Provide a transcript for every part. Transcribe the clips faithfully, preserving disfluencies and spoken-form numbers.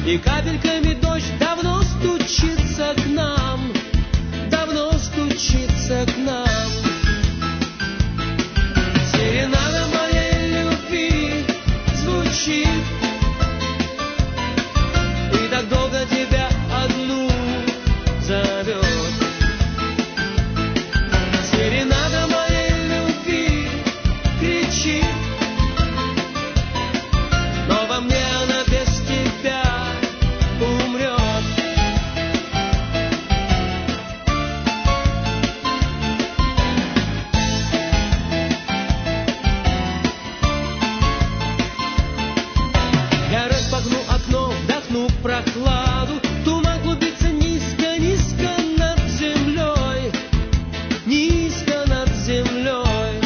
И капельками дождь давно стучится к нам, давно стучится к нам. Серенада моей любви звучит, и так долго тебя одну зовет. Серенада моей любви кричит, но во мне она без тебя умрет. Я распахну окно, вдохну прохладу, туман клубится низко, низко над землей, низко над землей.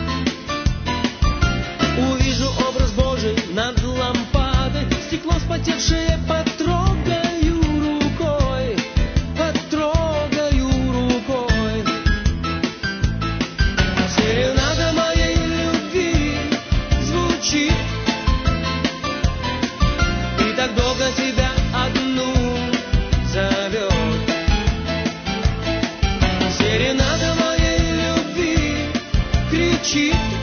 Увижу образ Божий над лампадой, стекло вспотевшее потрогаю рукой, потрогаю рукой. Серенада моей любви звучит, и так долго тебя одну зовет. Серенада моей любви кричит,